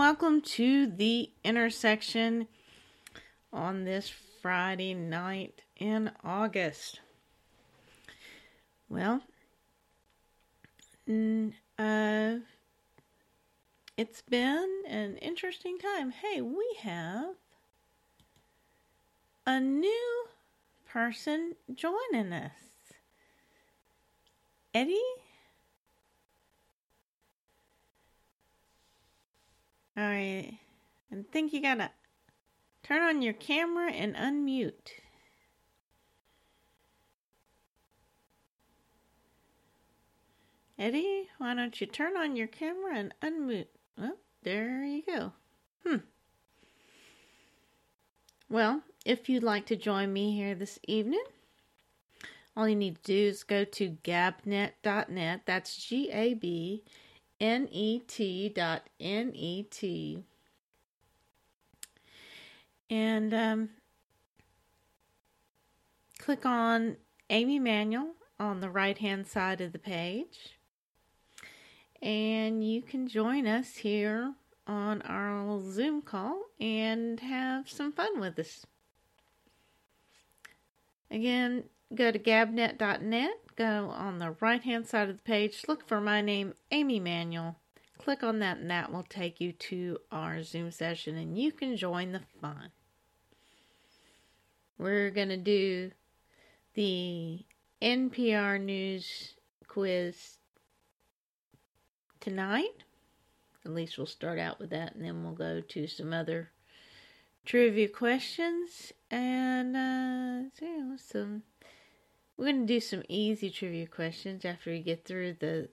welcome to the intersection on this Friday night in August. Well, it's been an interesting time. Hey, we have a new person joining us. Eddie? Alright, I think you gotta turn on your camera and unmute. Eddie, why don't you turn on your camera and unmute? Oh, there you go. Well, if you'd like to join me here this evening, all you need to do is go to gabnet.net. That's GABNET.net. And click on Amy Manuel on the right-hand side of the page. And you can join us here on our Zoom call and have some fun with us. Again, go to gabnet.net, go on the right-hand side of the page, look for my name, Amy Manuel. Click on that and that will take you to our Zoom session and you can join the fun. We're going to do the NPR News quiz tonight. At least we'll start out with that, and then we'll go to some other trivia questions. And we're going to do some easy trivia questions after we get through the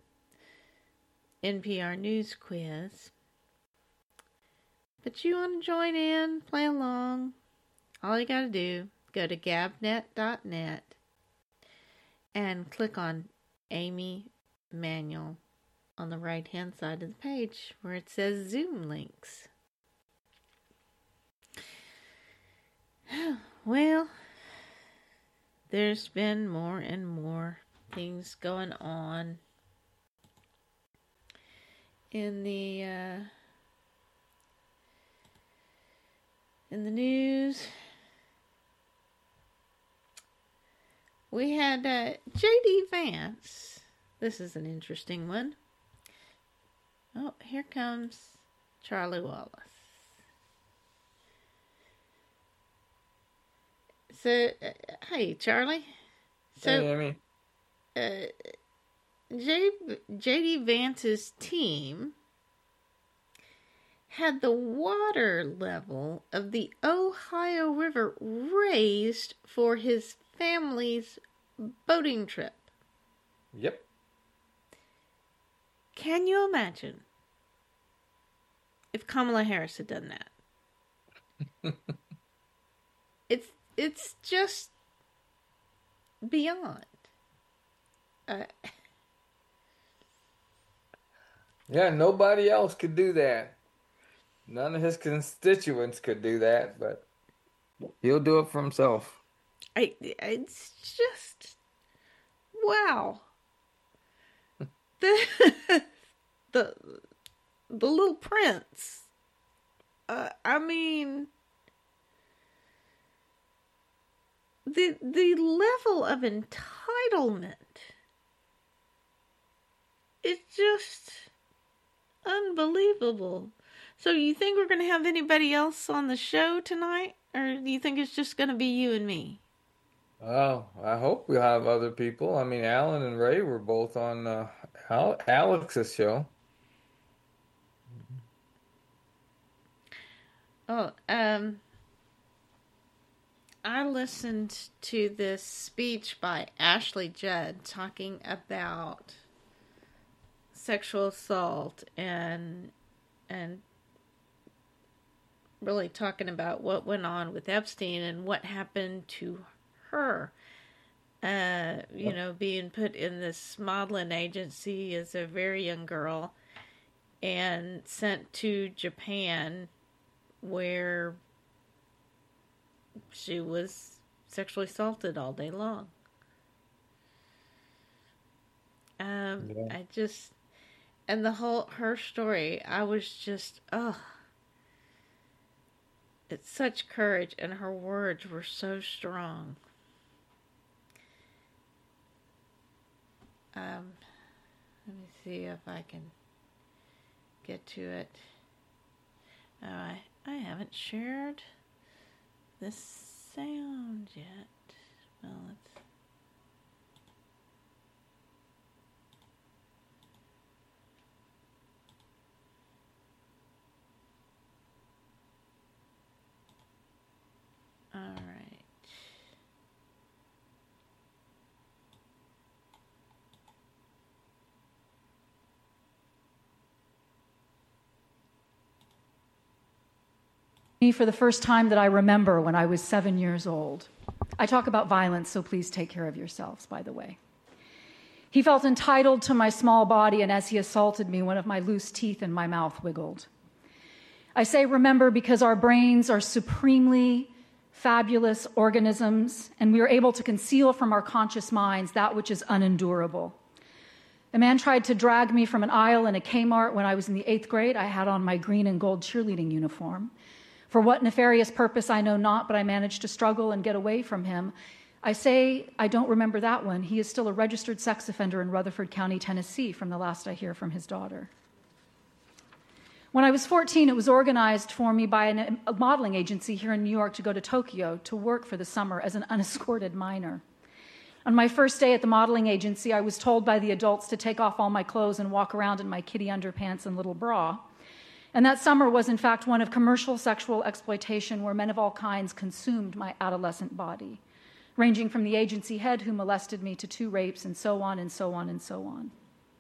NPR News quiz. But you want to join in, play along, all you got to do, go to gabnet.net and click on Amy Manuel on the right-hand side of the page where it says Zoom links. Well, there's been more and more things going on in the news. We had J.D. Vance. This is an interesting one. Oh, here comes Charlie Wallace. So, hey, Charlie. So, hey, Amy. J.D. Vance's team had the water level of the Ohio River raised for his family's boating trip. Yep. Can you imagine if Kamala Harris had done that? It's just beyond. Yeah, nobody else could do that. None of his constituents could do that, but he'll do it for himself. It's just wow. The Little Prince. I mean, the level of entitlement. It's just unbelievable. So you think we're going to have anybody else on the show tonight? Or do you think it's just going to be you and me? Oh, I hope we'll have other people. I mean, Alan and Ray were both on Alex's show. Oh, I listened to this speech by Ashley Judd talking about sexual assault and really talking about what went on with Epstein and what happened to her. Being put in this modeling agency as a very young girl and sent to Japan where she was sexually assaulted all day long. And her story, I was just, it's such courage, and her words were so strong. Let me see if I can get to it. I haven't shared this sound yet. Well, let's... All right. Me for the first time that I remember when I was 7 years old. I talk about violence, so please take care of yourselves, by the way. He felt entitled to my small body, and as he assaulted me, one of my loose teeth in my mouth wiggled. I say remember because our brains are supremely fabulous organisms, and we are able to conceal from our conscious minds that which is unendurable. The man tried to drag me from an aisle in a Kmart when I was in the 8th grade. I had on my green and gold cheerleading uniform. For what nefarious purpose, I know not, but I managed to struggle and get away from him. I say I don't remember that one. He is still a registered sex offender in Rutherford County, Tennessee, from the last I hear from his daughter. When I was 14, it was organized for me by a modeling agency here in New York to go to Tokyo to work for the summer as an unescorted minor. On my first day at the modeling agency, I was told by the adults to take off all my clothes and walk around in my kitty underpants and little bra. And that summer was, in fact, one of commercial sexual exploitation where men of all kinds consumed my adolescent body, ranging from the agency head who molested me to 2 rapes and so on and so on and so on.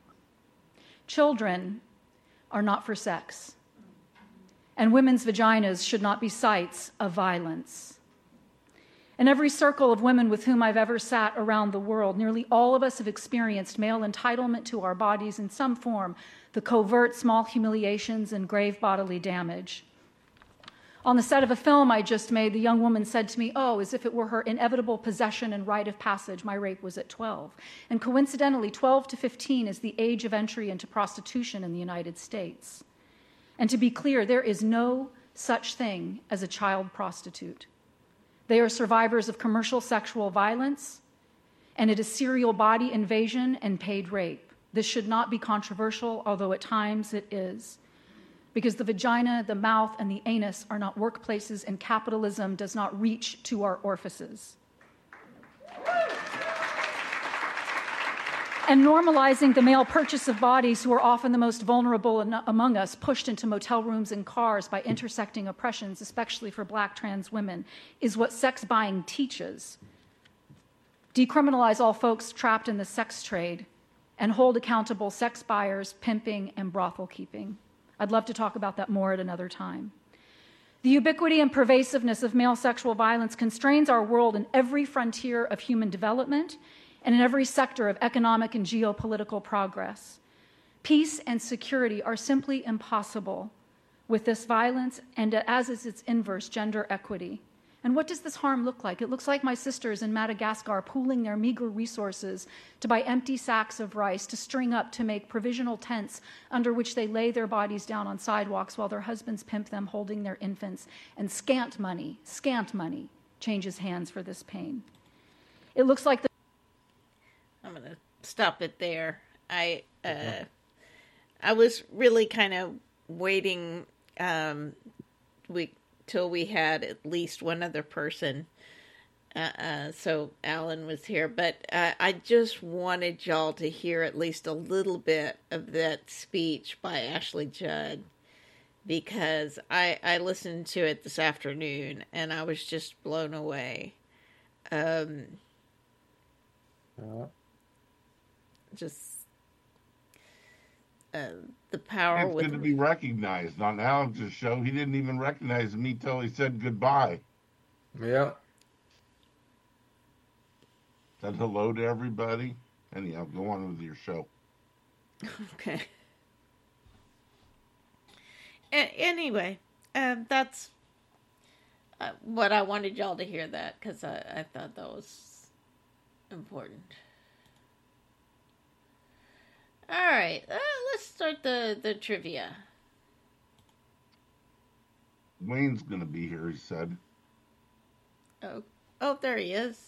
Children are not for sex, and women's vaginas should not be sites of violence. In every circle of women with whom I've ever sat around the world, nearly all of us have experienced male entitlement to our bodies in some form, the covert small humiliations and grave bodily damage. On the set of a film I just made, the young woman said to me, oh, as if it were her inevitable possession and rite of passage, my rape was at 12. And coincidentally, 12 to 15 is the age of entry into prostitution in the United States. And to be clear, there is no such thing as a child prostitute. They are survivors of commercial sexual violence, and it is serial body invasion and paid rape. This should not be controversial, although at times it is, because the vagina, the mouth, and the anus are not workplaces, and capitalism does not reach to our orifices. And normalizing the male purchase of bodies, who are often the most vulnerable among us, pushed into motel rooms and cars by intersecting oppressions, especially for Black trans women, is what sex buying teaches. Decriminalize all folks trapped in the sex trade and hold accountable sex buyers, pimping, and brothel keeping. I'd love to talk about that more at another time. The ubiquity and pervasiveness of male sexual violence constrains our world in every frontier of human development and in every sector of economic and geopolitical progress. Peace and security are simply impossible with this violence, and as is its inverse, gender equity. And what does this harm look like? It looks like my sisters in Madagascar pooling their meager resources to buy empty sacks of rice to string up to make provisional tents under which they lay their bodies down on sidewalks while their husbands pimp them holding their infants. And scant money changes hands for this pain. It looks like I'm going to stop it there. I was really kind of waiting till we had at least one other person. So Alan was here, but I just wanted y'all to hear at least a little bit of that speech by Ashley Judd, because I listened to it this afternoon and I was just blown away. The power it's good to be recognized. On Alex's show, he didn't even recognize me till he said goodbye. Yeah. Said hello to everybody. Anyhow, go on with your show. Okay. Anyway, that's what I wanted y'all to hear, that because I thought that was important. All right, let's start the trivia. Wayne's going to be here, he said. Oh, there he is.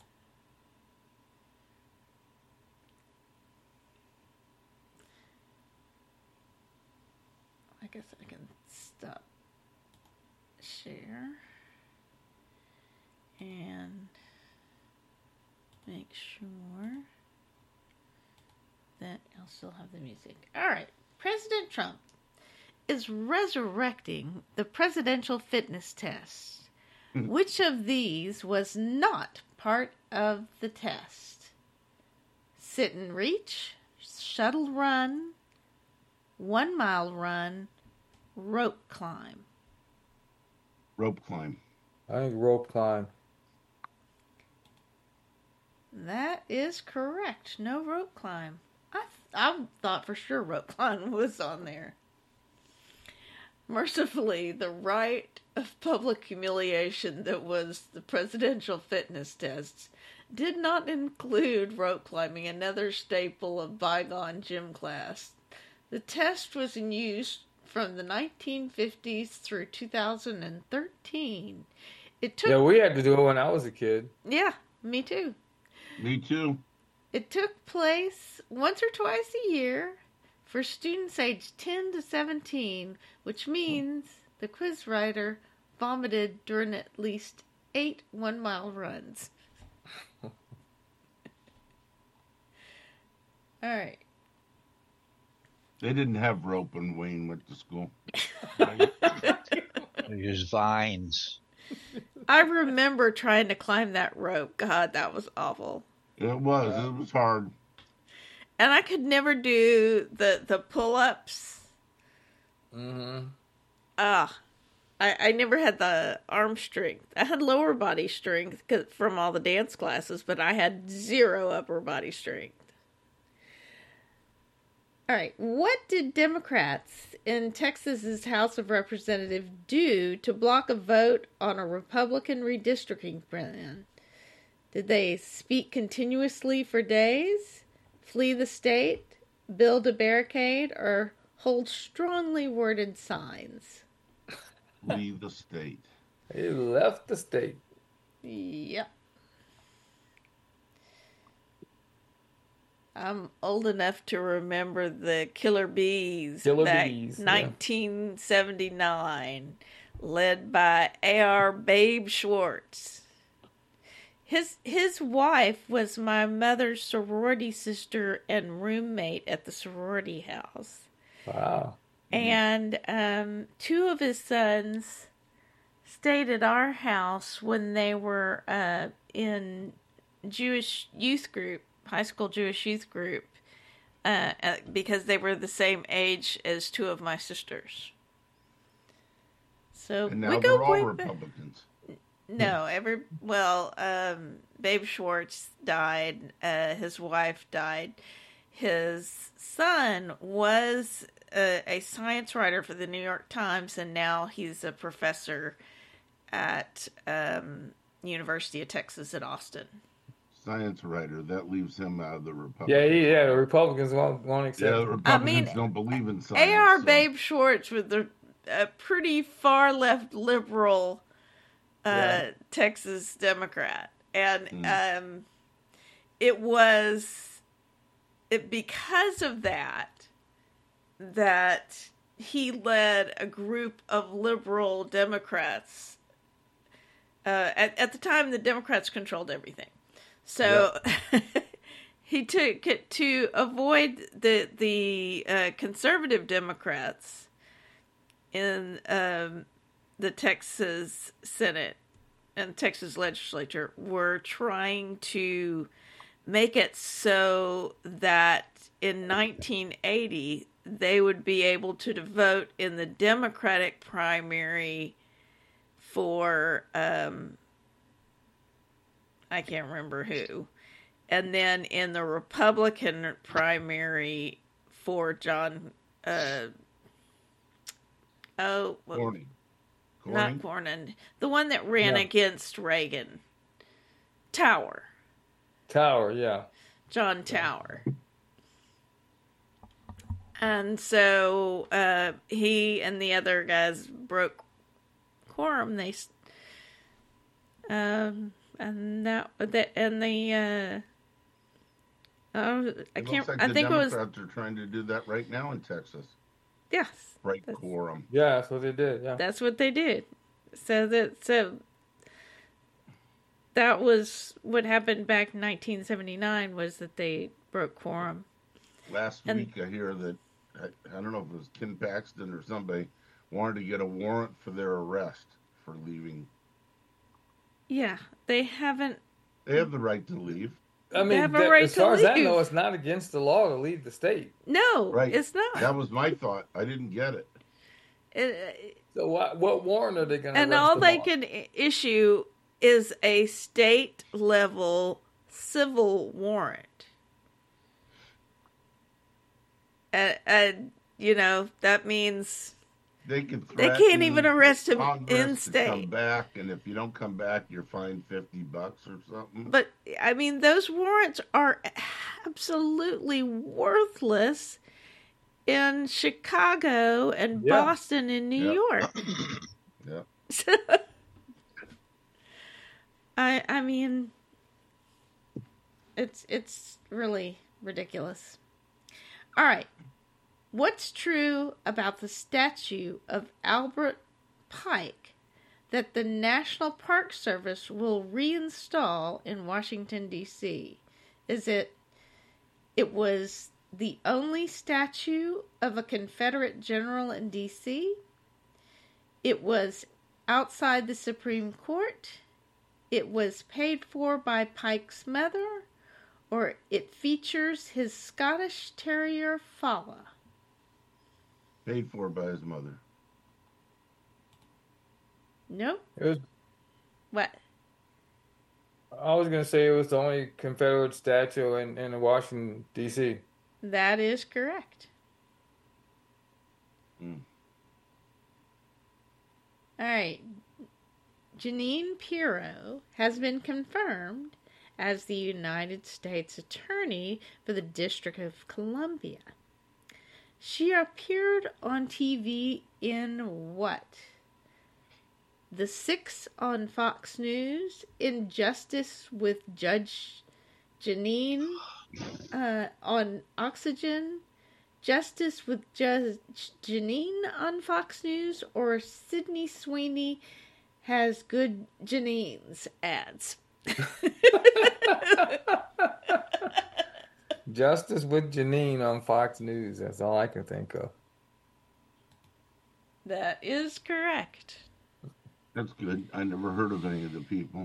I guess I can stop share and make sure that I'll still have the music. All right. President Trump is resurrecting the presidential fitness test. Which of these was not part of the test? Sit and reach, shuttle run, 1 mile run, rope climb. Rope climb. I think rope climb. That is correct. No rope climb. I thought for sure rope climb was on there. Mercifully, the rite of public humiliation that was the presidential fitness tests did not include rope climbing, another staple of bygone gym class. The test was in use from the 1950s through 2013. Yeah, we had to do it when I was a kid. Yeah, me too. Me too. It took place once or twice a year for students aged 10 to 17, which means the quiz writer vomited during at least 8 1-mile runs. All right. They didn't have rope when Wayne went to school. They use vines. I remember trying to climb that rope. God, that was awful. It was hard. And I could never do the pull-ups. Mm-hmm. I never had the arm strength. I had lower body strength from all the dance classes, but I had zero upper body strength. All right. What did Democrats in Texas's House of Representatives do to block a vote on a Republican redistricting plan? Did they speak continuously for days, flee the state, build a barricade, or hold strongly worded signs? Leave the state. He left the state. Yep. I'm old enough to remember the Killer Bees. Killer back Bees, yeah. 1979, led by A.R. Babe Schwartz. His wife was my mother's sorority sister and roommate at the sorority house. Wow. And 2 of his sons stayed at our house when they were in Jewish youth group, high school Jewish youth group, because they were the same age as 2 of my sisters. So And now we they're go all way Republicans. No, Babe Schwartz died. His wife died. His son was a science writer for the New York Times, and now he's a professor at University of Texas at Austin. Science writer. That leaves him out of the Republicans. Yeah, the Republicans won't accept Yeah, the it. Republicans don't believe in science. A.R. so- Babe Schwartz was a pretty far left liberal Texas Democrat, and it was because of that he led a group of liberal Democrats. At the time, the Democrats controlled everything, so he took it to avoid the conservative Democrats in the Texas Senate and Texas legislature were trying to make it so that in 1980 they would be able to vote in the Democratic primary for I can't remember who, and then in the Republican primary for John Cornyn. Not Cornyn. The one that ran against Reagan. Tower. Yeah. John Tower. And so he and the other guys broke quorum. I can't. Looks like I the think it was. Democrats are trying to do that right now in Texas. Yes. Break quorum. Yeah, that's what they did. Yeah. That's what they did. So that was what happened back in 1979, was that they broke quorum. Last week I hear that, I don't know if it was Ken Paxton or somebody, wanted to get a warrant for their arrest for leaving. Yeah, they haven't. They have the right to leave. I mean, have a right as far to as I leave. know, it's not against the law to leave the state. No, Right. it's not. That was my thought. I didn't get it. So what warrant are they going to? And all they can issue is a state level civil warrant. And you know, that means They can they threaten can't even arrest him Congress in to state. come back, and if you don't come back, you're fined $50 or something. But I mean, those warrants are absolutely worthless in Chicago and Yeah. Boston and New York. Yeah. So, I mean, it's really ridiculous. All right, what's true about the statue of Albert Pike that the National Park Service will reinstall in Washington, D.C.? Is it was the only statue of a Confederate general in D.C.? It was outside the Supreme Court? It was paid for by Pike's mother? Or it features his Scottish Terrier, Fala? Paid for by his mother. Nope. It was. What? I was going to say it was the only Confederate statue in Washington D.C. That is correct. Mm. All right. Jeanine Pirro has been confirmed as the United States Attorney for the District of Columbia. She appeared on TV in what? The Six on Fox News, Injustice with Judge Jeanine on Oxygen, Justice with Judge Jeanine on Fox News, or Sydney Sweeney has good Janine's ads. Justice with Janine on Fox News. That's all I can think of. That is correct. That's good. I never heard of any of the people.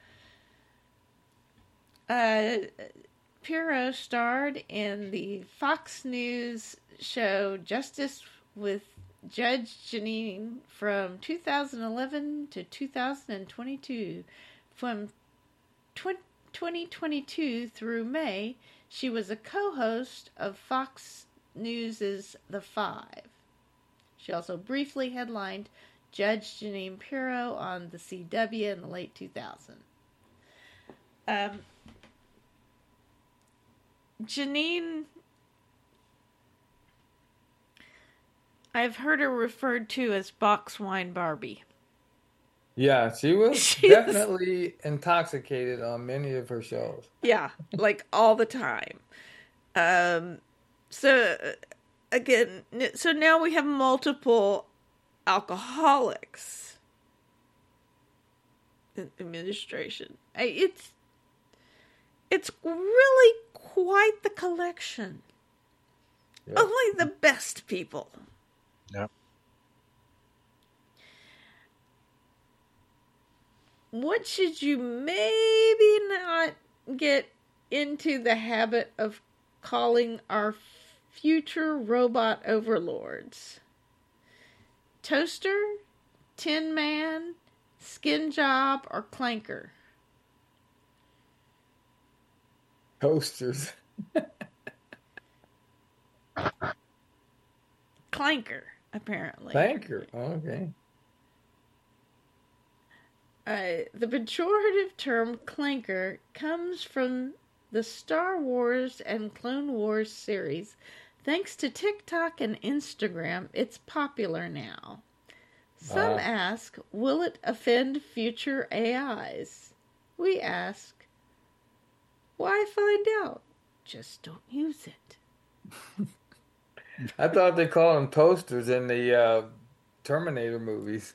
Pirro starred in the Fox News show Justice with Judge Jeanine from 2011 to 2022. From 2022 through May, she was a co-host of Fox News' The Five. She also briefly headlined Judge Jeanine Pirro on the CW in the late 2000s. Jeanine, I've heard her referred to as Box Wine Barbie. Yeah, she was definitely intoxicated on many of her shows. Yeah, like all the time. So now we have multiple alcoholics in administration. It's really quite the collection. Yep. Only the best people. Yep. What should you maybe not get into the habit of calling our future robot overlords? Toaster, Tin Man, Skin Job, or Clanker? Toasters. Clanker, apparently. Clanker. Okay. The pejorative term clanker comes from the Star Wars and Clone Wars series. Thanks to TikTok and Instagram, it's popular now. Some ask, will it offend future AIs? We ask, why find out? Just don't use it. I thought they called them toasters in the Terminator movies.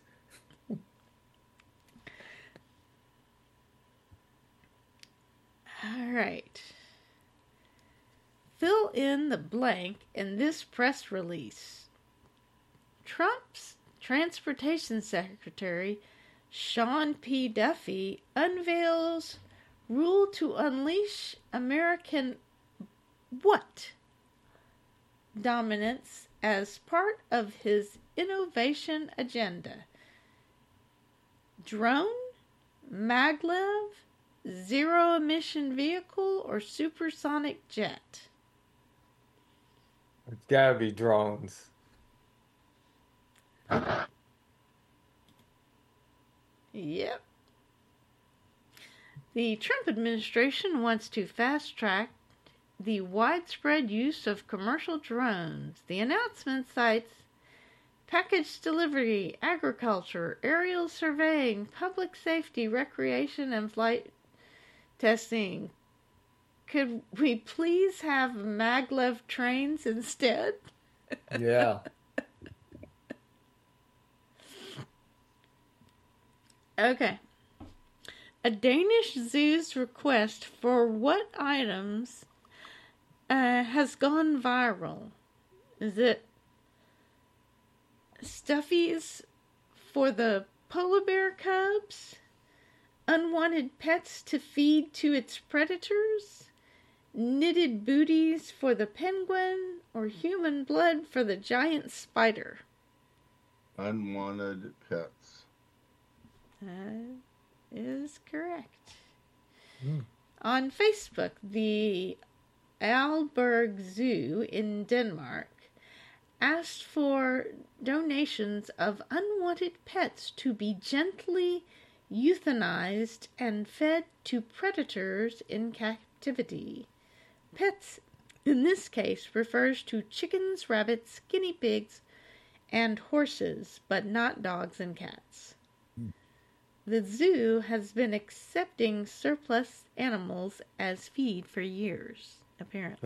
All right. Fill in the blank in this press release. Trump's Transportation Secretary Sean P. Duffy unveils rule to unleash American what? Dominance as part of his innovation agenda. Drone? Maglev? Zero-emission vehicle? Or supersonic jet? It's gotta be drones. Yep. The Trump administration wants to fast-track the widespread use of commercial drones. The announcement cites package delivery, agriculture, aerial surveying, public safety, recreation, and flight testing. Could we please have maglev trains instead? Yeah. Okay. A Danish zoo's request for what items has gone viral? Is it stuffies for the polar bear cubs? Unwanted pets to feed to its predators? Knitted booties for the penguin? Or human blood for the giant spider? Unwanted pets. That is correct. On Facebook, the Aalborg Zoo in Denmark asked for donations of unwanted pets to be gently euthanized and fed to predators in captivity. Pets, in this case, refers to chickens, rabbits, guinea pigs, and horses, but not dogs and cats. The zoo has been accepting surplus animals as feed for years, apparently.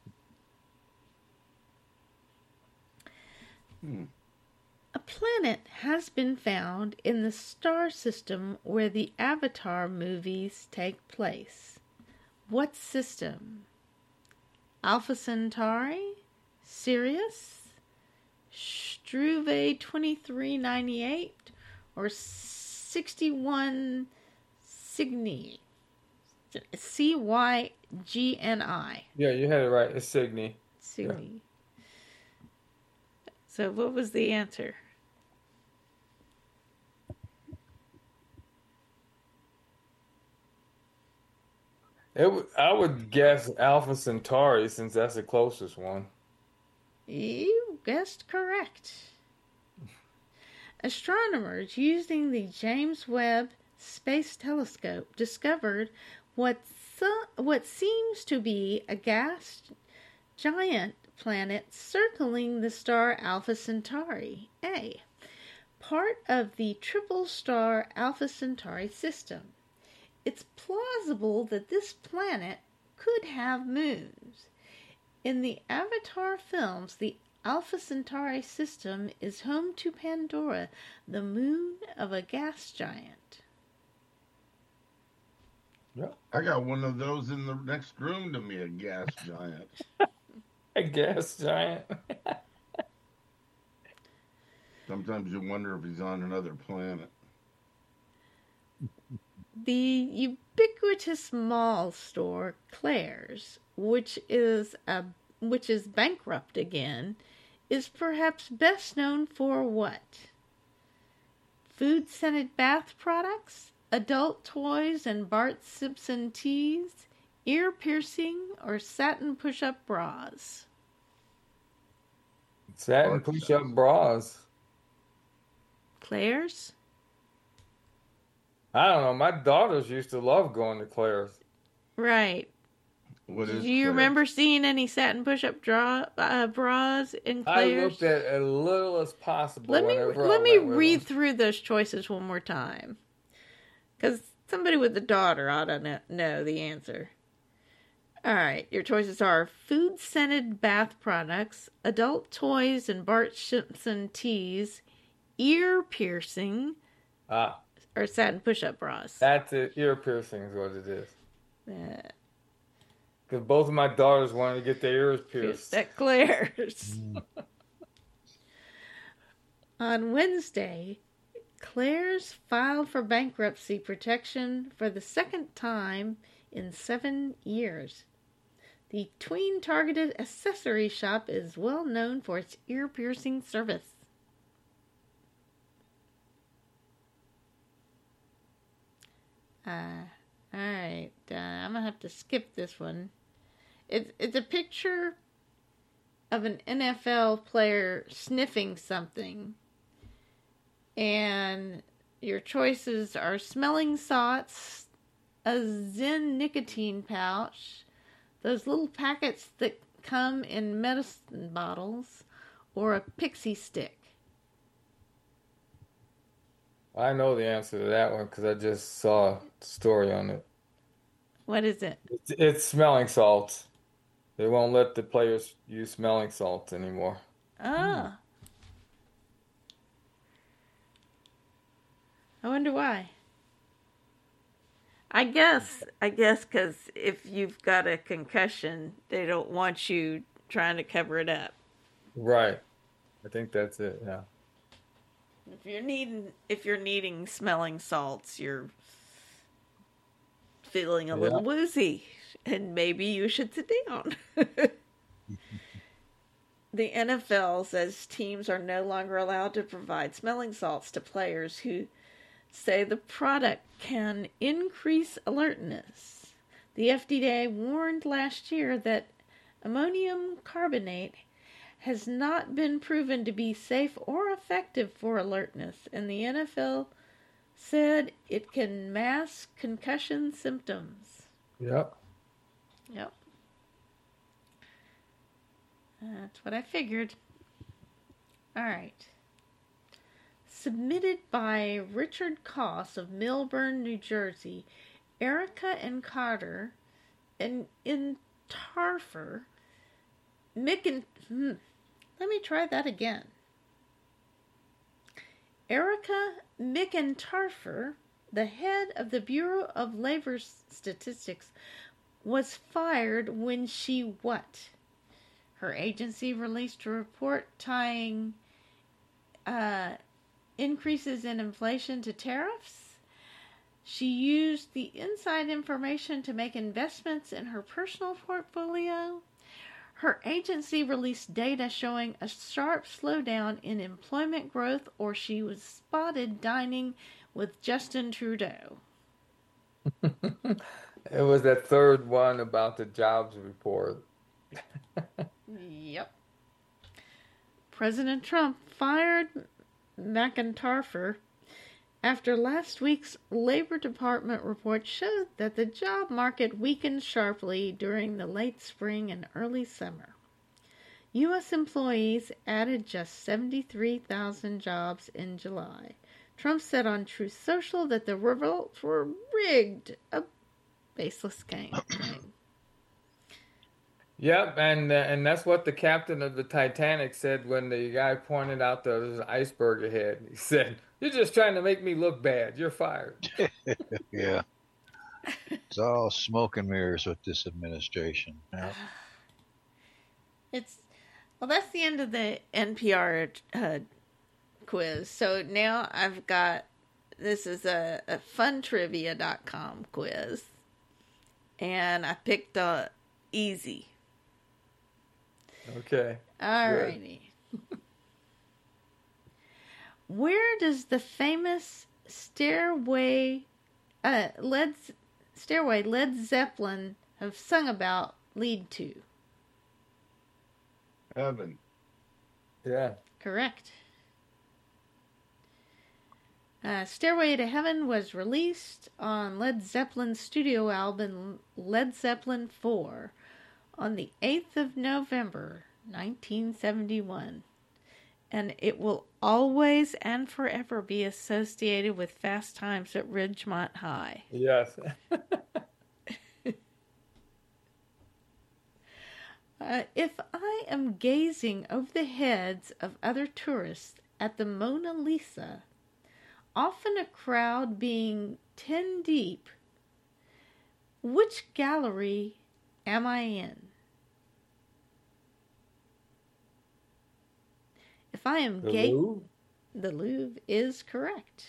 A planet has been found in the star system where the Avatar movies take place. What system? Alpha Centauri? Sirius? Struve 2398? Or 61 Cygni? Cygni. Yeah, you had it right. It's Cygni. Cygni. Yeah. So what was the answer? I would guess Alpha Centauri since that's the closest one. You guessed correct. Astronomers using the James Webb Space Telescope discovered what seems to be a gas giant planet circling the star Alpha Centauri A, part of the triple star Alpha Centauri system. It's plausible that this planet could have moons. In the Avatar films, the Alpha Centauri system is home to Pandora, the moon of a gas giant. Yeah, I got one of those in the next room to me, a gas giant. A gas giant. Sometimes you wonder if he's on another planet. The ubiquitous mall store Claire's, which is bankrupt again, is perhaps best known for what? Food-scented bath products, adult toys and Bart Simpson teas, ear piercing, or satin push-up bras? Satin push-up bras. Claire's? I don't know. My daughters used to love going to Claire's. Right. What Do is you Claire? remember seeing any satin push-up bras in I Claire's? looked at as little as possible Let whenever I me went with read them. through those choices one more time, because somebody with a daughter ought to know the answer. All right, your choices are food-scented bath products, adult toys and Bart Simpson teas, ear piercing, Ah, or satin push-up bras. that's it. Ear piercing is what it is. Uh, Because both of my daughters wanted to get their ears pierced. at Claire's. On Wednesday, Claire's filed for bankruptcy protection for the second time in 7 years. The tween-targeted accessory shop is well known for its ear-piercing service. Alright, I'm gonna have to skip this one. It's a picture of an NFL player sniffing something. And your choices are smelling salts, a Zen nicotine pouch, those little packets that come in medicine bottles, or a pixie stick. I know the answer to that one because I just saw a story on it. What is it? It's smelling salts. They won't let the players use smelling salts anymore. Oh. I wonder why. I guess because if you've got a concussion, they don't want you trying to cover it up. Right. I think that's it, yeah. If you're needing smelling salts, you're feeling a little woozy, and maybe you should sit down. The NFL says teams are no longer allowed to provide smelling salts to players who say the product can increase alertness. The FDA warned last year that ammonium carbonate has not been proven to be safe or effective for alertness, and the NFL said it can mask concussion symptoms. Yep. Yep. That's what I figured. All right. Submitted by Richard Koss of Millburn, New Jersey, Erica and Carter, and in Tarfer, let me try that again. Erica McIntarfer, the head of the Bureau of Labor Statistics, was fired when she what? Her agency released a report tying increases in inflation to tariffs. She used the inside information to make investments in her personal portfolio. Her agency released data showing a sharp slowdown in employment growth, or she was spotted dining with Justin Trudeau. It was that third one about the jobs report. Yep. President Trump fired McIntarfer after last week's Labor Department report showed that the job market weakened sharply during the late spring and early summer. U.S. employees added just 73,000 jobs in July. Trump said on Truth Social that the results were rigged, a baseless claim. Yep, and that's what the captain of the Titanic said when the guy pointed out the iceberg ahead. He said, "You're just trying to make me look bad. You're fired." Yeah. It's all smoke and mirrors with this administration. Yeah. Well, that's the end of the NPR quiz. So now I've got, this is a funtrivia.com quiz. And I picked easy. Okay. Alrighty. Where does the famous Stairway Led Zeppelin have sung about lead to? Heaven. Yeah. Correct. Stairway to Heaven was released on Led Zeppelin's studio album Led Zeppelin 4 on the 8th of November, 1971. And it will always and forever be associated with Fast Times at Ridgemont High. Yes. If I am gazing over the heads of other tourists at the Mona Lisa, often a crowd being 10 deep, which gallery am I in? If I am Louvre? The Louvre is correct.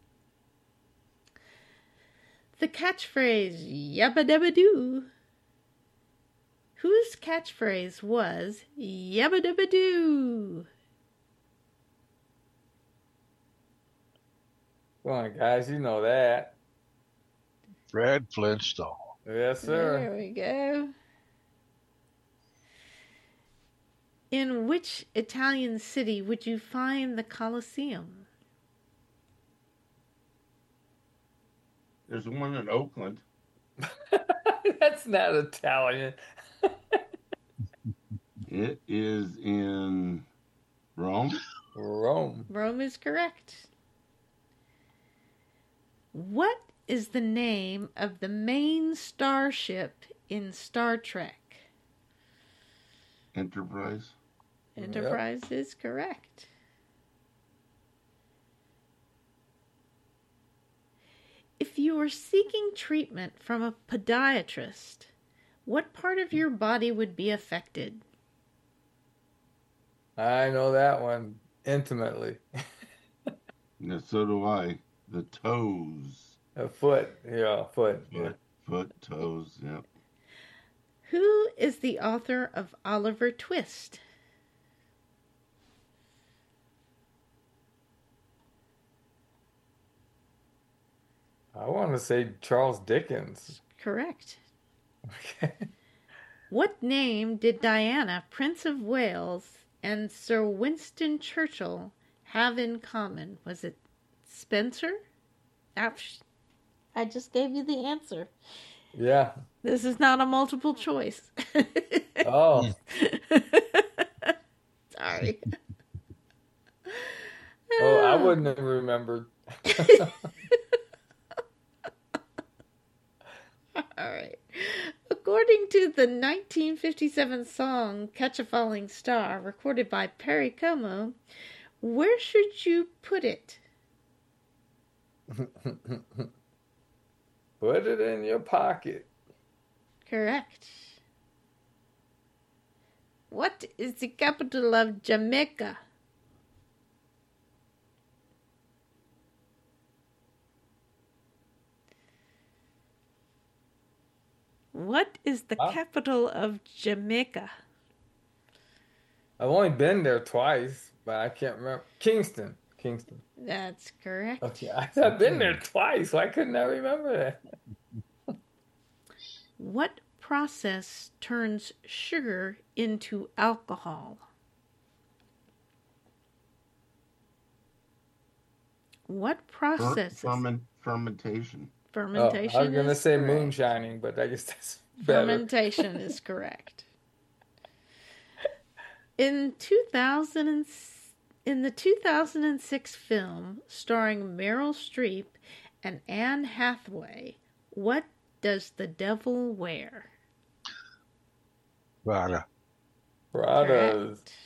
The catchphrase yabba dabba doo. Whose catchphrase was yabba dabba doo? Come on, guys, you know that. Fred Flintstone. Yes, sir. There we go. In which Italian city would you find the Colosseum? There's one in Oakland. That's not Italian. It is in Rome. Rome. Rome is correct. What is the name of the main starship in Star Trek? Enterprise. Enterprise is correct. If you were seeking treatment from a podiatrist, what part of your body would be affected? I know that one intimately. Yeah, so do I. The toes. A foot. Yeah, foot. Yeah. Foot, toes, yep. Who is the author of Oliver Twist? I want to say Charles Dickens. Correct. Okay. What name did Diana, Prince of Wales, and Sir Winston Churchill have in common? Was it Spencer? I just gave you the answer. Yeah. This is not a multiple choice. Oh. Sorry. Oh, I wouldn't have remembered. All right. According to the 1957 song Catch a Falling Star, recorded by Perry Como, where should you put it? Put it in your pocket. Correct. What is the capital of Jamaica? What is the capital of Jamaica? I've only been there twice, but I can't remember. Kingston. That's correct. Okay, I've been there twice. Why couldn't I remember that? What process turns sugar into alcohol? What process? Fermentation. Fermentation. I was going to say correct. moonshining, but I guess that's better. Fermentation is correct. In the 2006 film starring Meryl Streep and Anne Hathaway, what does the devil wear? Prada. Pradas. Correct.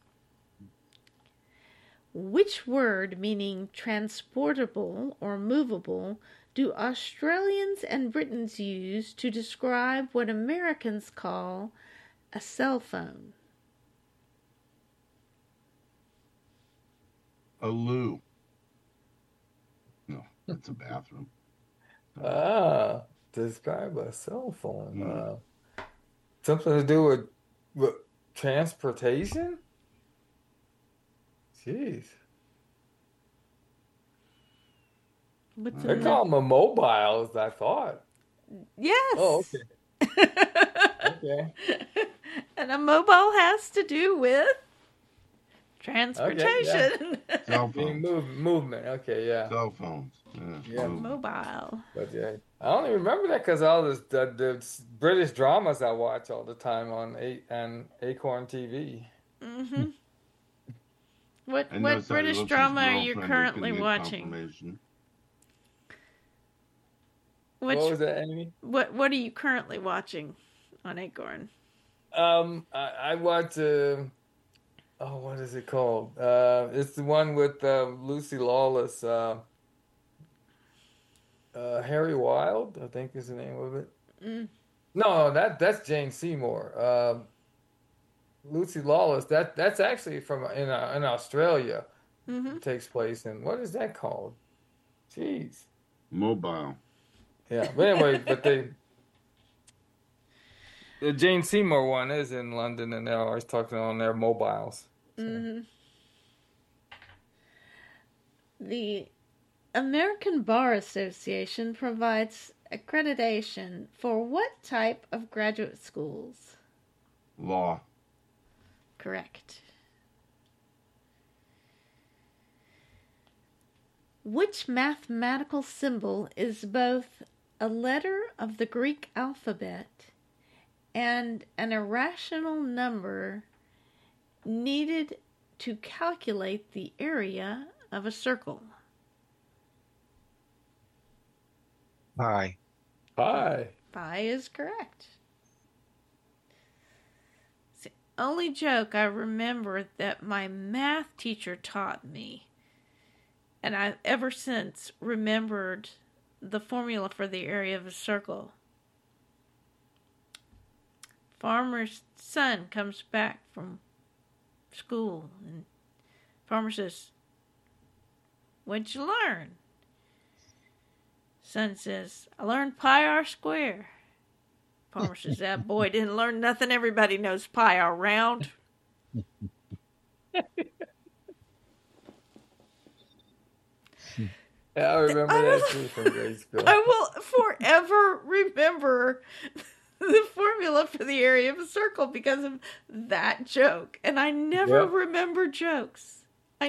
Which word meaning transportable or movable do Australians and Britons use to describe what Americans call a cell phone? A loo. No, that's a bathroom. Describe a cell phone. Something to do with transportation? Jeez. They call them a mobile, as I thought. Yes. Oh, okay. Okay. And a mobile has to do with Transportation. Cell Being phones. movement. Okay, yeah. Cell phones. Yeah. Mobile. But yeah, I only remember that because all the British dramas I watch all the time on Acorn TV. Mm-hmm. What And that's how he British looks his drama are you girlfriend, currently couldn't get watching? confirmation. What was that, Amy? What are you currently watching on Acorn? I watch. What is it called? It's the one with Lucy Lawless. Harry Wild, I think is the name of it. Mm. No, that's Jane Seymour. Lucy Lawless. That's actually from in Australia. Mm-hmm. It takes place in, what is that called? Jeez. Mobile. Yeah, but anyway, the Jane Seymour one is in London, and they're always talking on their mobiles. So. Mm-hmm. The American Bar Association provides accreditation for what type of graduate schools? Law. Correct. Which mathematical symbol is both a letter of the Greek alphabet and an irrational number needed to calculate the area of a circle? Hi. Hi. Pi is correct. It's the only joke I remember that my math teacher taught me. And I've ever since remembered the formula for the area of a circle. Farmer's son comes back from school and farmer says, "What'd you learn?" Son says, "I learned pi r square." Farmer says, "That boy didn't learn nothing. Everybody knows pi r round." Yeah, I remember that too from grade school. I will forever remember the formula for the area of a circle because of that joke. And I never remember jokes.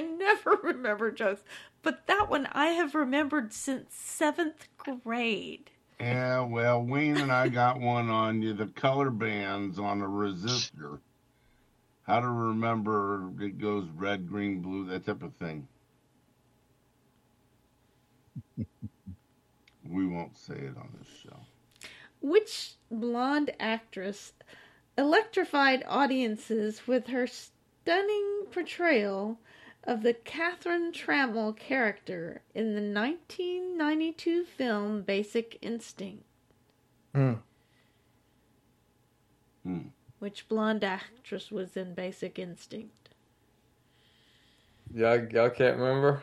But that one I have remembered since 7th grade. Yeah, well, Wayne and I got one on you. The color bands on a resistor. How to remember it goes red, green, blue, that type of thing. We won't say it on this show. Which blonde actress electrified audiences with her stunning portrayal of the Catherine Trammell character in the 1992 film Basic Instinct? Which blonde actress was in Basic Instinct? Y'all can't remember?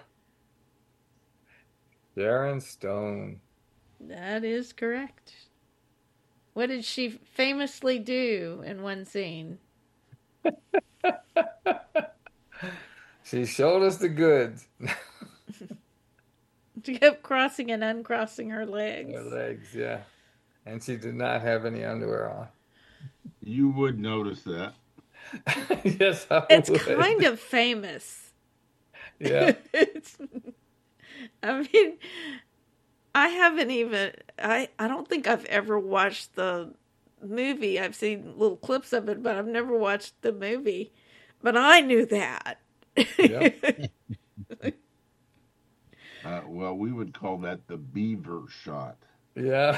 Sharon Stone. That is correct. What did she famously do in one scene? She showed us the goods. She kept crossing and uncrossing her legs. Her legs, yeah. And she did not have any underwear on. You would notice that. Yes, I It's would. kind of famous. Yeah. I mean, I haven't even, I don't think I've ever watched the movie. I've seen little clips of it, but I've never watched the movie. But I knew that. Yep. Well, we would call that the beaver shot. Yeah.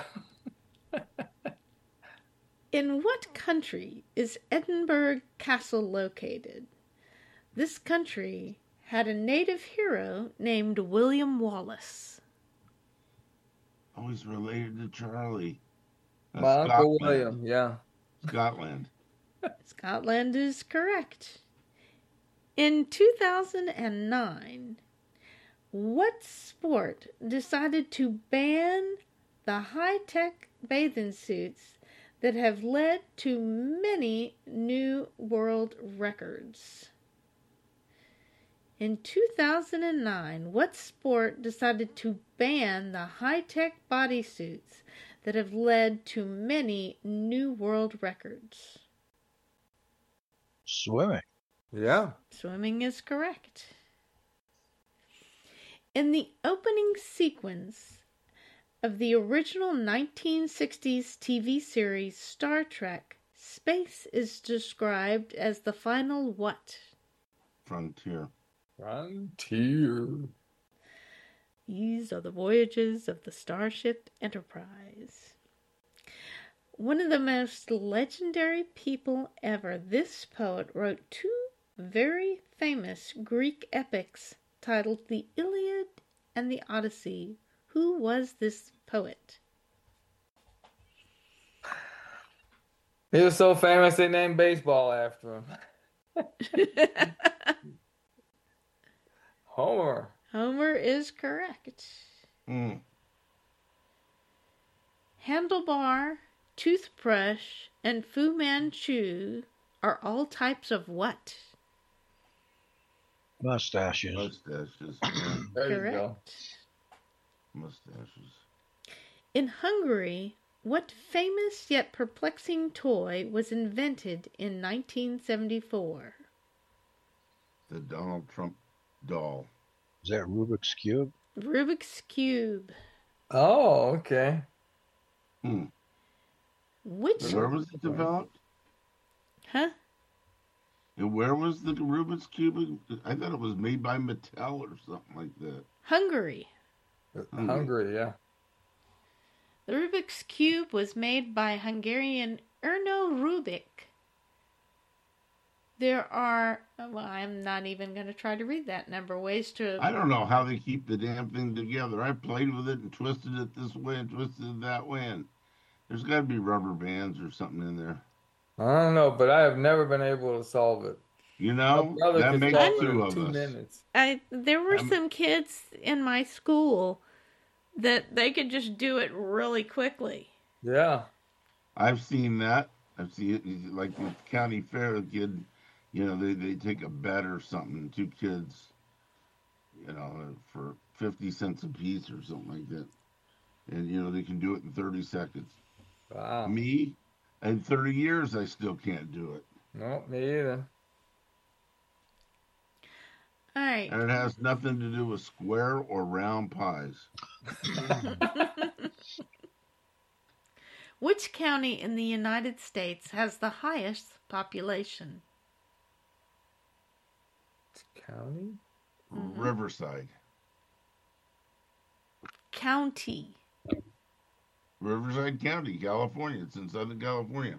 In what country is Edinburgh Castle located? This country had a native hero named William Wallace. Oh, he's related to Charlie. My Uncle William, yeah. Scotland. Scotland is correct. In 2009, what sport decided to ban the high-tech bathing suits that have led to many new world records? In 2009, what sport decided to ban the high-tech bodysuits that have led to many new world records? Swimming. Yeah. Swimming is correct. In the opening sequence of the original 1960s TV series Star Trek, space is described as the final what? Frontier. Frontier. These are the voyages of the Starship Enterprise. One of the most legendary people ever, this poet wrote two very famous Greek epics titled the Iliad and the Odyssey. Who was this poet? He was so famous they named baseball after him. Homer. Homer is correct. Mm. Handlebar, toothbrush, and Fu Manchu are all types of what? Mustaches. Mustaches. Yeah. There you go. Correct. Mustaches. In Hungary, what famous yet perplexing toy was invented in 1974? The Donald Trump doll. Is that Rubik's Cube? Rubik's Cube. Oh, okay. Hmm. Which? Where was it developed? Huh? And where was the Rubik's Cube? I thought it was made by Mattel or something like that. Hungary. Hungary, yeah. The Rubik's Cube was made by Hungarian Erno Rubik. There are, well, I'm not even going to try to read that number, ways to... I don't know how they keep the damn thing together. I played with it and twisted it this way and twisted it that way, and there's got to be rubber bands or something in there. I don't know, but I have never been able to solve it. You My know, brother that could makes solve it two in of 2 us. minutes. There were I'm- some kids in my school that they could just do it really quickly. Yeah. I've seen that. I've seen it like the county fair. The kid, you know, they take a bet or something. Two kids, you know, for 50 cents a piece or something like that, and you know they can do it in 30 seconds. Wow. Me, in 30 years, I still can't do it. No, me either. All right. And it has nothing to do with square or round pies. Which county in the United States has the highest population? County? Riverside. County. Riverside County, California. It's in Southern California.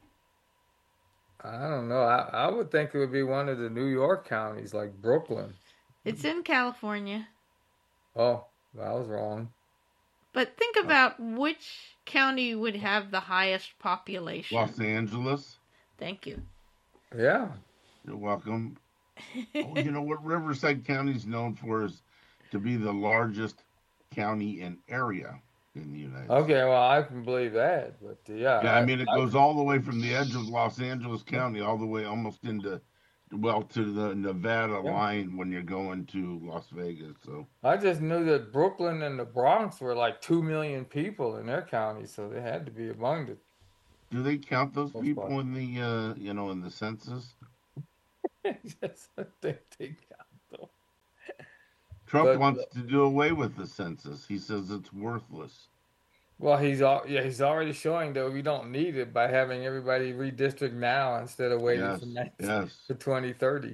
I don't know. I would think it would be one of the New York counties, like Brooklyn. It's in California. Oh, I was wrong. But think about which county would have the highest population. Los Angeles. Thank you. Yeah. You're welcome. Oh, you know what Riverside County is known for is to be the largest county in area in the United States. Okay, well, I can believe that, but yeah. Yeah, I mean, it goes all the way from the edge of Los Angeles County all the way almost into, well, to the Nevada line when you're going to Las Vegas. So I just knew that Brooklyn and the Bronx were like 2 million people in their county, so they had to be among the. do they count those Most people part. in the, you know, in the census? Yes, I think they count them. Trump But- wants to do away with the census. He says it's worthless. Well, he's already showing that we don't need it by having everybody redistrict now instead of waiting Yes, for next yes. for 2030.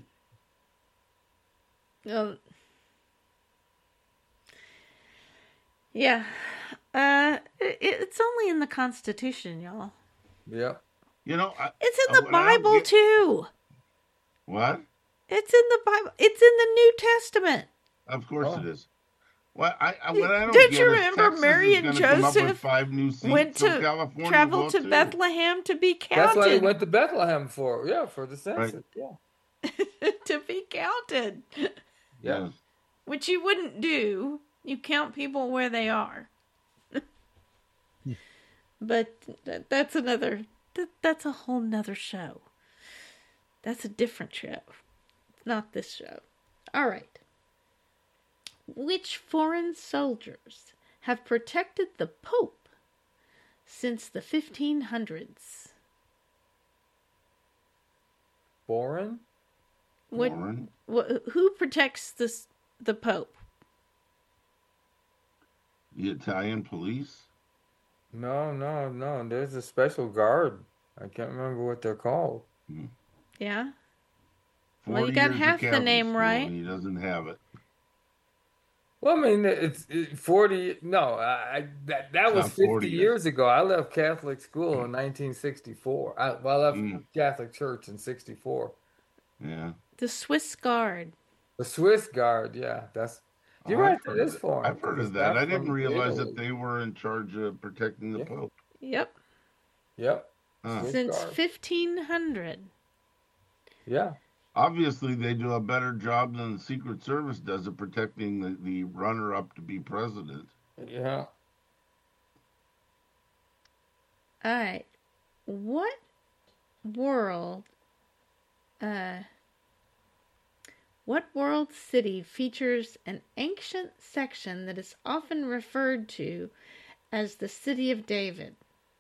Yeah. It's only in the Constitution, y'all. Yep. You know, It's in the what I don't Bible, get- too. What? It's in the Bible. It's in the New Testament. Of course Oh. it is. What I what I don't Don't get you is remember Texas Mary is and gonna come up with Joseph 5 new seats, Went so to California travel will to too. Bethlehem to be That's why they counted. went to Bethlehem for. Yeah, for the census. Yeah. To be counted. Yeah. Yes. Which you wouldn't do. You count people where they are. But that's another. That's a whole nother show. That's a different show. It's not this show. All right. Which foreign soldiers have protected the Pope since the 1500s? Foreign? What? Warren. Who protects the Pope? The Italian police. No. There's a special guard. I can't remember what they're called. Yeah. 40 Well, you got years of half the Catholic name school, right. and he doesn't have it. Well, I mean, it's 40. No, that was Not 50 40. years ago. I left Catholic school in 1964. I left Mm. Catholic Church in 64. Yeah. The Swiss Guard. The Swiss Guard, yeah, that's. You're Oh, right. That is for him. I've heard 'cause of it's that. not I didn't from realize Italy. that they were in charge of protecting the Yeah. Pope. Yep. Yep. Huh. Swiss Since Guard. 1500. Yeah. Obviously, they do a better job than the Secret Service does of protecting the runner-up to be president. Yeah. All right. What world city features an ancient section that is often referred to as the City of David?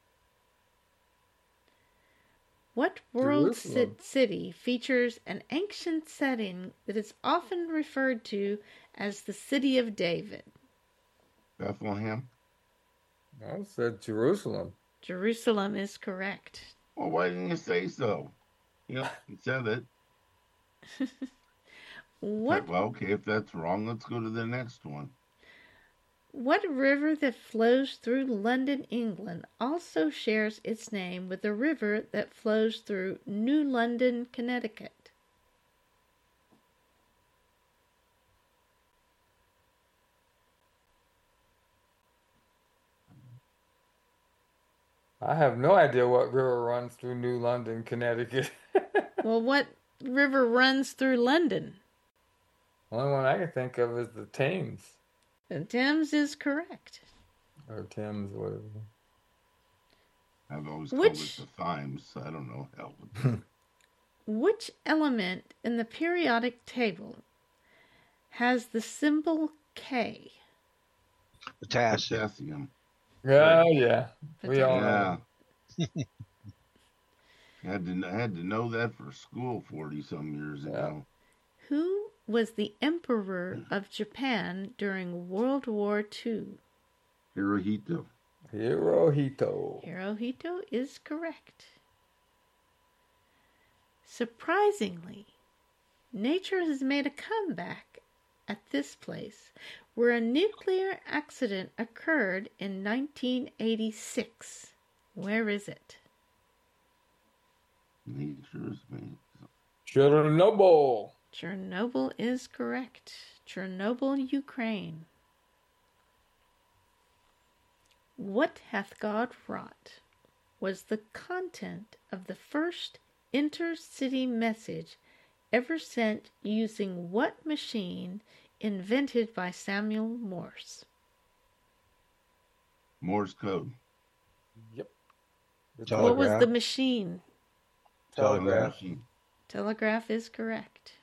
What world Jerusalem. city features an ancient setting that is often referred to as the City of David? Bethlehem. I said Jerusalem. Jerusalem is correct. Well, why didn't you say so? Yep, you said it. What Well, okay, if that's wrong, let's go to the next one. What river that flows through London, England, also shares its name with the river that flows through New London, Connecticut? I have no idea what river runs through New London, Connecticut. Well, what river runs through London? Only one I can think of is the Thames. The Thames is correct. Or Thames, whatever. I've always called Which- it the Thymes. So I don't know. Hell. Which element in the periodic table has the symbol K? Potassium. Potassium. Yeah, yeah. We all Yeah. know. I had to know that for school 40-some years ago. Who was the emperor of Japan during World War II? Hirohito. Hirohito. Hirohito is correct. Surprisingly, nature has made a comeback at this place, where a nuclear accident occurred in 1986. Where is it? Nature's made. Chernobyl. Chernobyl is correct. Chernobyl, Ukraine. What hath God wrought was the content of the first intercity message ever sent using what machine invented by Samuel Morse? Morse code. Yep. The Telegraph. What was the machine? Telegraph. Telegraph is correct.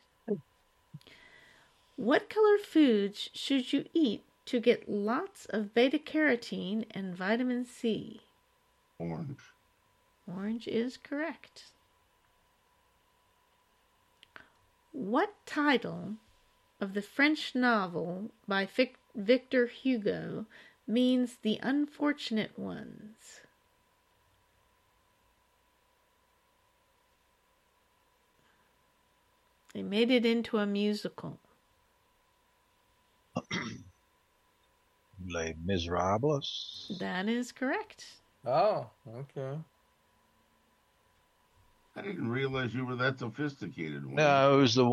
What color foods should you eat to get lots of beta-carotene and vitamin C? Orange. Orange is correct. What title of the French novel by Victor Hugo means the unfortunate ones? They made it into a musical. Les Miserables. That is correct. Oh, okay. I didn't realize you were that sophisticated. One. No, it was the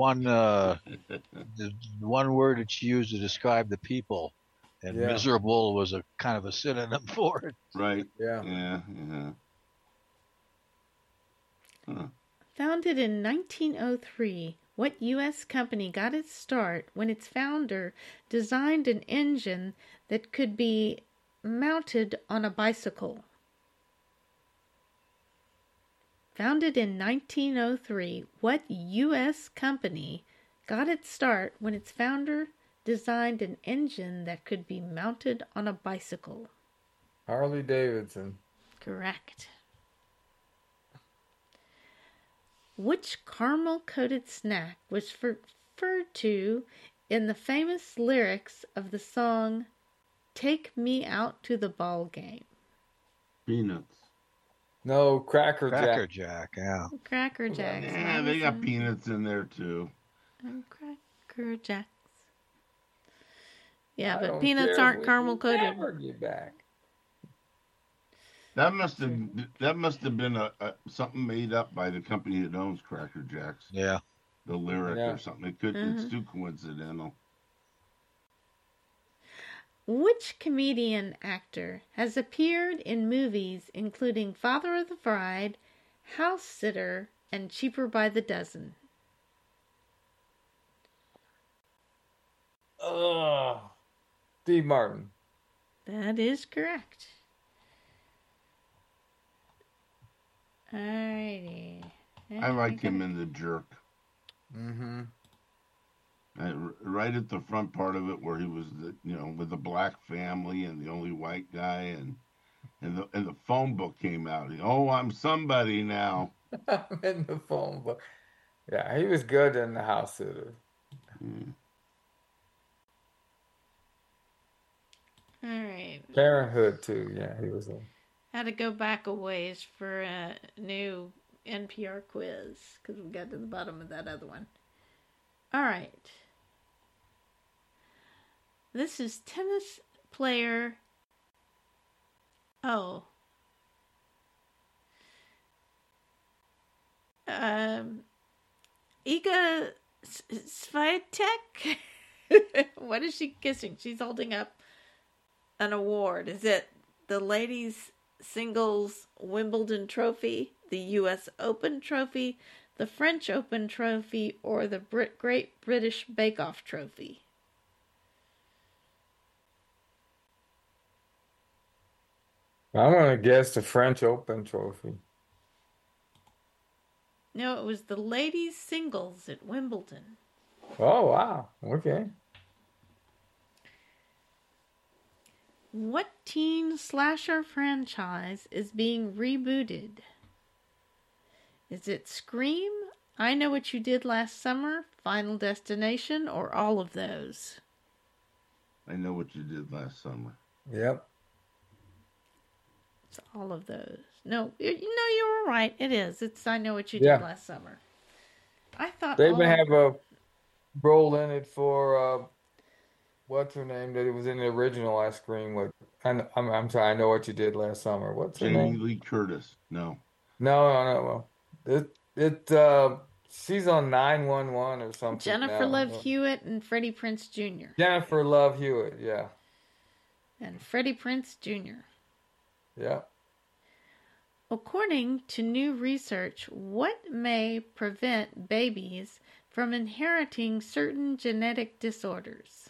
one word that you used to describe the people, and Yeah. miserable was a kind of a synonym for it. Right. Yeah. Yeah. Huh. Founded in 1903, what U.S. company got its start when its founder designed an engine that could be mounted on a bicycle? Founded in 1903, what U.S. company got its start when its founder designed an engine that could be mounted on a bicycle? Harley Davidson. Correct. Which caramel-coated snack was referred to in the famous lyrics of the song "Take Me Out to the Ball Game"? Peanuts. No, Cracker Jack. Cracker Jack, yeah. Cracker Jacks. Yeah, they got peanuts in there too. Cracker Jacks. Yeah, I but don't peanuts care aren't when caramel you coated. never get back. That must have been a something made up by the company that owns Cracker Jacks. Yeah. The lyric Yeah. or something. It's too coincidental. Which comedian actor has appeared in movies including Father of the Bride, House Sitter, and Cheaper by the Dozen? Steve Martin. That is correct. Alrighty. I like him in The Jerk. Mm-hmm. Right at the front part of it, where he was with the black family and the only white guy, and the phone book came out. Oh, I'm somebody now. I'm in the phone book. Yeah, he was good in The House Sitter. Alright. Parenthood too. Yeah, he was. Had to go back a ways for a new NPR quiz because we got to the bottom of that other one. Alright. This is tennis player. Oh. Iga Swiatek? What is she kissing? She's holding up an award. Is it the ladies singles Wimbledon trophy, the US Open trophy, the French Open trophy, or the Great British Bake Off trophy? I'm gonna guess the French Open trophy. No, it was the ladies singles at Wimbledon. Oh wow! Okay. What teen slasher franchise is being rebooted? Is it Scream, I Know What You Did Last Summer, Final Destination, or all of those? I Know What You Did Last Summer. Yep. It's all of those. No, you were right. It is. It's I Know What You Yeah. Did Last Summer. I thought They all even of- have a role in it for what's her name that it was in the original Ice Cream with. I'm sorry. I Know What You Did Last Summer. What's her Jamie name? Lee Curtis. No. No. She's on 911 or something. Jennifer now. Love Hewitt and Freddie Prinze Jr. Jennifer Love Hewitt. Yeah. And Freddie Prinze Jr. Yeah. According to new research, what may prevent babies from inheriting certain genetic disorders?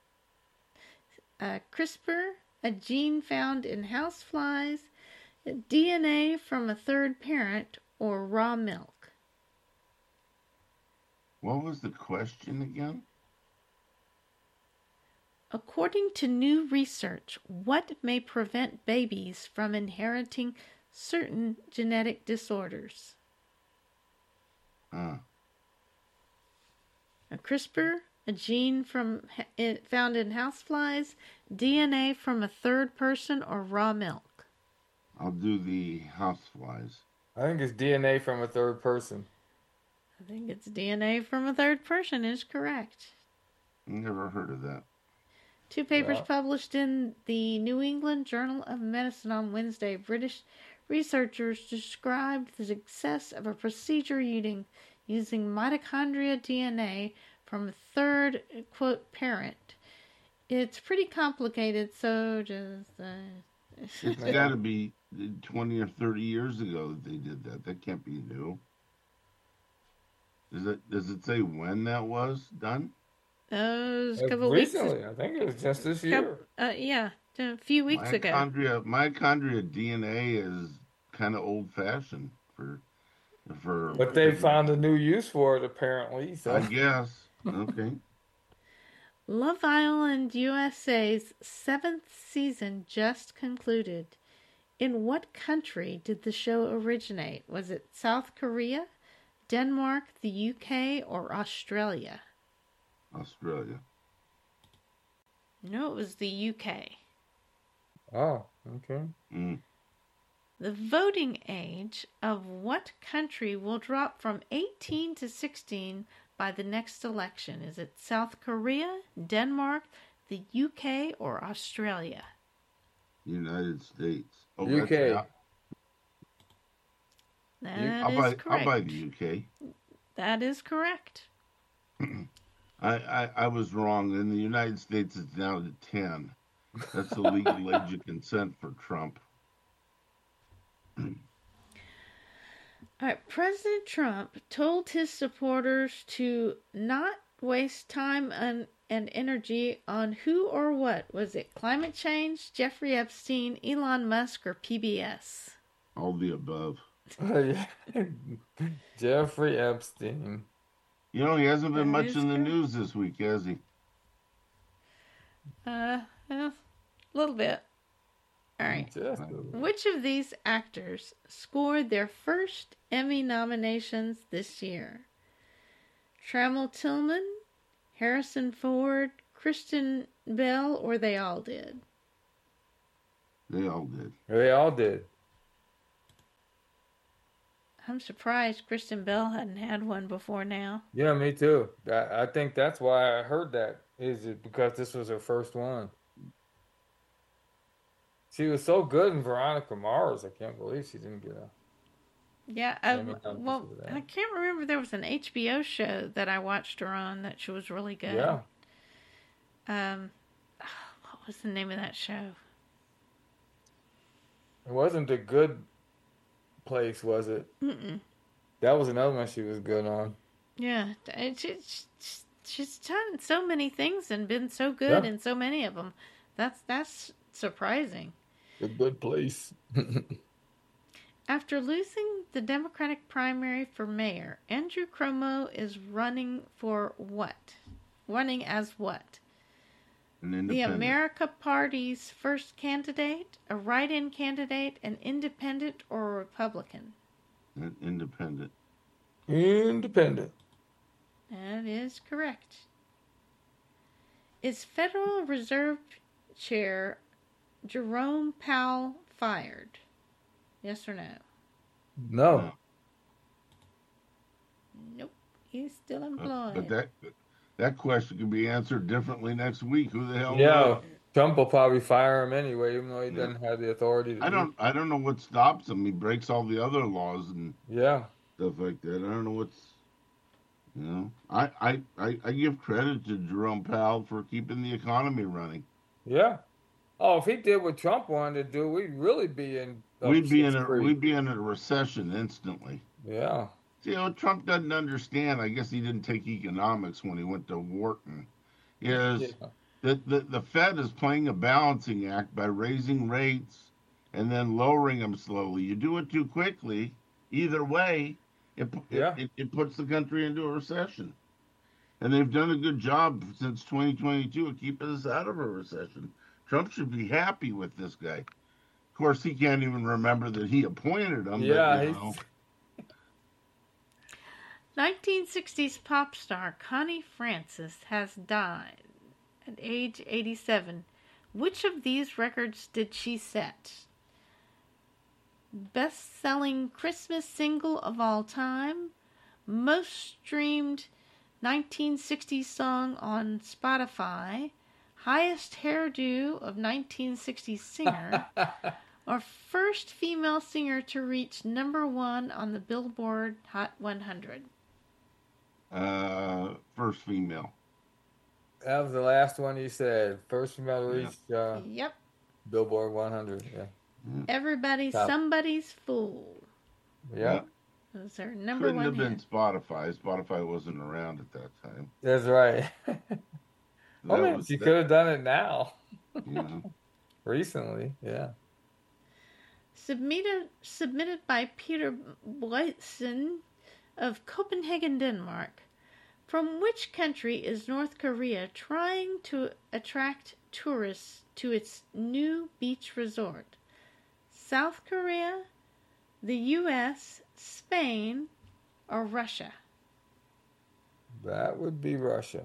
CRISPR, a gene found in houseflies, DNA from a third parent, or raw milk? What was the question again? According to new research, what may prevent babies from inheriting certain genetic disorders? A CRISPR, a gene found in houseflies, DNA from a third person, or raw milk? I'll do the houseflies. I think it's DNA from a third person. I think it's DNA from a third person is correct. Never heard of that. 2 papers Yeah. published in the New England Journal of Medicine on Wednesday. British researchers described the success of a procedure using mitochondria DNA from a third, quote, parent. It's pretty complicated, so just... It's got to be 20 or 30 years ago that they did that. That can't be new. Does it say when that was done? It was a couple weeks Recently, I think it was just this year. yeah, a few weeks ago. Mitochondria DNA is kind of old-fashioned for. But they found a new use for it apparently. So I guess. Okay. Love Island USA's 7th season just concluded. In what country did the show originate? Was it South Korea, Denmark, the UK, or Australia? Australia. No, it was the UK. Oh, okay. Mm. The voting age of what country will drop from 18 to 16 by the next election? Is it South Korea, Denmark, the UK, or Australia? United States. Oh, UK. That's out. That is correct. I'll buy the UK. That is correct. I was wrong. In the United States, it's down to 10. That's the legal age of consent for Trump. All right, President Trump told his supporters to not waste time and energy on who or what. Was it climate change, Jeffrey Epstein, Elon Musk, or PBS? All the above. Jeffrey Epstein. You know, he hasn't been That much is in the correct. news this week, has he? Well, a little bit. All right. Just Which of these actors scored their first Emmy nominations this year? Trammell Tillman, Harrison Ford, Kristen Bell, or they all did? They all did. They all did. I'm surprised Kristen Bell hadn't had one before now. Yeah, me too. I think that's why I heard that. Is it because this was her first one? She was so good in Veronica Mars. I can't believe she didn't get a. Yeah, Emmy nomination well, for that. I can't remember. There was an HBO show that I watched her on that she was really good. Yeah. What was the name of that show? It wasn't The Good Place, was it? Mm-mm. That was another one she was good on. Yeah, she's done so many things and been so good Yeah. in so many of them. That's surprising. The Good Place. After losing the Democratic primary for mayor, Andrew Cuomo is running for what? Running as what? An The independent. America Party's first candidate, a write-in candidate, an independent, or a Republican? An independent. Independent. That is correct. Is Federal Reserve Chair Jerome Powell fired? Yes or no? No. Nope. He's still employed. But that question can be answered differently next week. Who the hell Yeah. knows? Trump will probably fire him anyway, even though he doesn't have the authority to I don't know what stops him. He breaks all the other laws and Yeah. stuff like that. I don't know what's, you know. I give credit to Jerome Powell for keeping the economy running. Yeah. Oh, if he did what Trump wanted to do, we'd really be in. We'd be in a a recession instantly. Yeah. See, what Trump doesn't understand, I guess he didn't take economics when he went to Wharton, is that the Fed is playing a balancing act by raising rates and then lowering them slowly. You do it too quickly, either way, it puts the country into a recession. And they've done a good job since 2022 of keeping us out of a recession. Trump should be happy with this guy. Of course, he can't even remember that he appointed him. Yeah, but, you know. 1960s pop star Connie Francis has died at age 87. Which of these records did she set? Best-selling Christmas single of all time, most streamed 1960s song on Spotify, highest hairdo of 1960s singer, or first female singer to reach #1 on the Billboard Hot 100. First female. That was the last one you said. First female to reach Yep. Billboard 100. Yeah. Everybody's Top. Somebody's Fool. Yeah. Those are Couldn't #1 have been hit. Spotify. Spotify wasn't around at that time. That's right. That I mean, was she that- could have done it now. you know. Recently. Yeah. Submitted by Peter Boysen of Copenhagen, Denmark. From which country is North Korea trying to attract tourists to its new beach resort? South Korea, the U.S., Spain, or Russia? That would be Russia.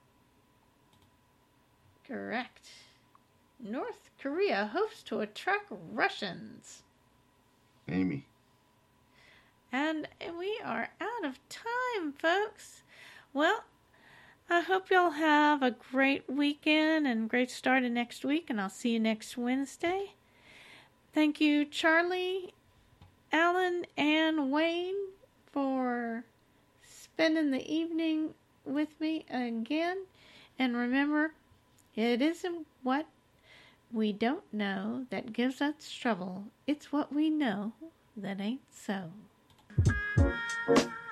Correct. North Korea hopes to attract Russians. Amy. And we are out of time, folks. Well, I hope y'all have a great weekend and great start of next week, and I'll see you next Wednesday. Thank you, Charlie, Alan, and Wayne, for spending the evening with me again. And remember, it isn't what we don't know that gives us trouble. It's what we know that ain't so.